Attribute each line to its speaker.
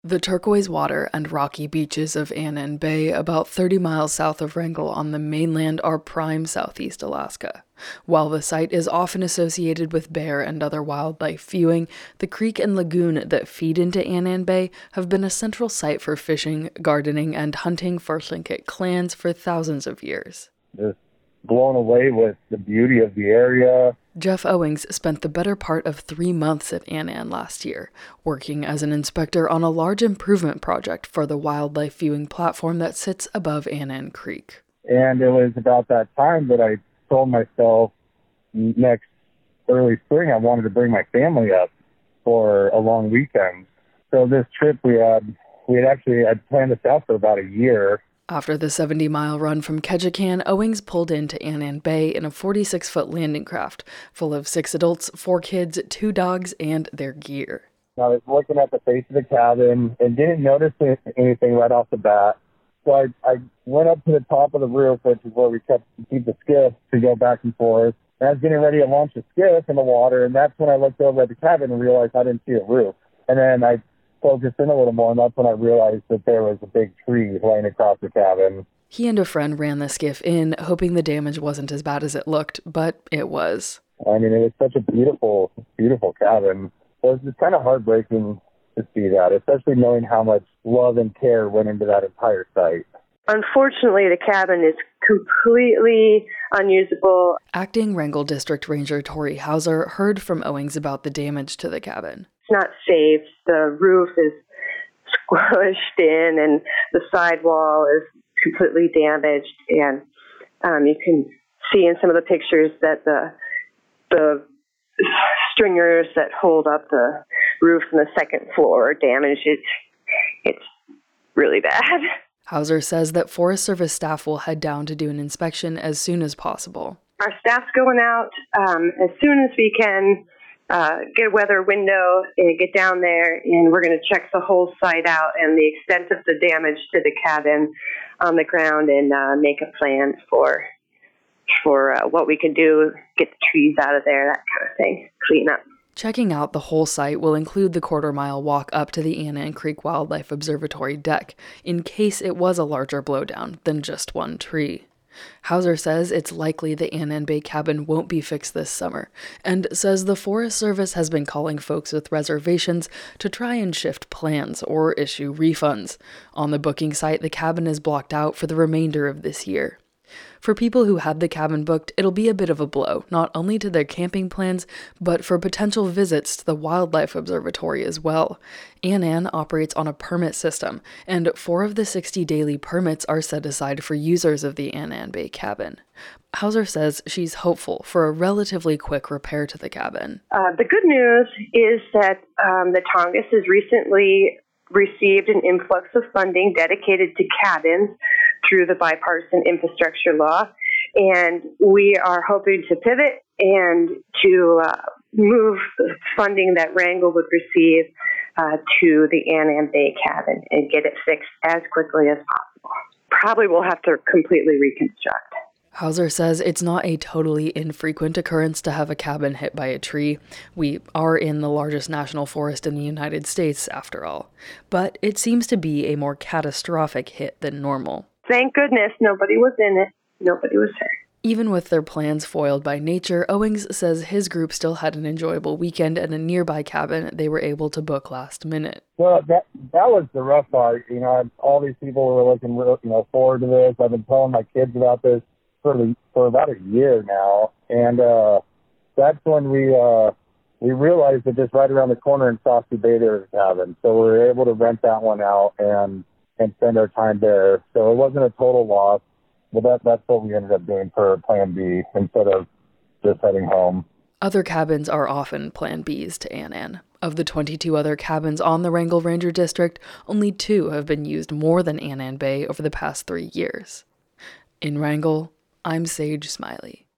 Speaker 1: The turquoise water and rocky beaches of Annan Bay, about 30 miles south of Wrangell on the mainland, are prime southeast Alaska. While the site is often associated with bear and other wildlife viewing, the creek and lagoon that feed into Annan Bay have been a central site for fishing, gardening, and hunting for Tlingit clans for thousands of years.
Speaker 2: Just blown away with the beauty of the area.
Speaker 1: Jeff Owings spent the better part of 3 months at Annan last year, working as an inspector on a large improvement project for the wildlife viewing platform that sits above Annan Creek.
Speaker 2: And it was about that time that I told myself next early spring I wanted to bring my family up for a long weekend. So this trip we had planned this out for about a year.
Speaker 1: After the 70-mile run from Ketchikan, Owings pulled into Annan Bay in a 46-foot landing craft full of 6 adults, 4 kids, 2 dogs, and their gear.
Speaker 2: I was looking at the face of the cabin and didn't notice anything right off the bat. So I went up to the top of the roof, which is where we keep the skiff to go back and forth. And I was getting ready to launch the skiff in the water, and that's when I looked over at the cabin and realized I didn't see a roof. And then I focused in a little more, and that's when I realized that there was a big tree laying across the cabin.
Speaker 1: He and a friend ran the skiff in, hoping the damage wasn't as bad as it looked, but it was.
Speaker 2: I mean, it was such a beautiful, beautiful cabin. It was just kind of heartbreaking to see that, especially knowing how much love and care went into that entire site.
Speaker 3: Unfortunately, the cabin is completely unusable.
Speaker 1: Acting Wrangell District Ranger Tori Hauser heard from Owings about the damage to the cabin.
Speaker 3: It's not safe. The roof is squished in and the sidewall is completely damaged. And you can see in some of the pictures that the stringers that hold up the roof on the second floor are damaged. It's really bad.
Speaker 1: Hauser says that Forest Service staff will head down to do an inspection as soon as possible.
Speaker 3: Our staff's going out as soon as we can get a weather window and get down there, and we're going to check the whole site out and the extent of the damage to the cabin on the ground and make a plan for what we can do, get the trees out of there, that kind of thing, clean up.
Speaker 1: Checking out the whole site will include the quarter-mile walk up to the Annan Creek Wildlife Observatory deck, in case it was a larger blowdown than just one tree. Hauser says it's likely the Annan Bay cabin won't be fixed this summer, and says the Forest Service has been calling folks with reservations to try and shift plans or issue refunds. On the booking site, the cabin is blocked out for the remainder of this year. For people who had the cabin booked, it'll be a bit of a blow, not only to their camping plans, but for potential visits to the Wildlife Observatory as well. Annan operates on a permit system, and 4 of the 60 daily permits are set aside for users of the Annan Bay cabin. Hauser says she's hopeful for a relatively quick repair to the cabin.
Speaker 3: The good news is that the Tongass has recently received an influx of funding dedicated to cabins through the bipartisan infrastructure law, and we are hoping to pivot and to move the funding that Wrangell would receive to the Annan Bay cabin and get it fixed as quickly as possible. Probably we'll have to completely reconstruct.
Speaker 1: Hauser says it's not a totally infrequent occurrence to have a cabin hit by a tree. We are in the largest national forest in the United States, after all. But it seems to be a more catastrophic hit than normal.
Speaker 3: Thank goodness nobody was in it. Nobody was hurt.
Speaker 1: Even with their plans foiled by nature, Owings says his group still had an enjoyable weekend at a nearby cabin they were able to book last minute.
Speaker 2: Well, that was the rough part. All these people were looking forward to this. I've been telling my kids about this for about a year now, and that's when we realized that just right around the corner in Saucy Bay there was a cabin, so we were able to rent that one out and spend our time there. So it wasn't a total loss, but that's what we ended up doing for Plan B instead of just heading home.
Speaker 1: Other cabins are often Plan Bs to Annan. Of the 22 other cabins on the Wrangell Ranger District, only 2 have been used more than Annan Bay over the past 3 years. In Wrangell, I'm Sage Smiley.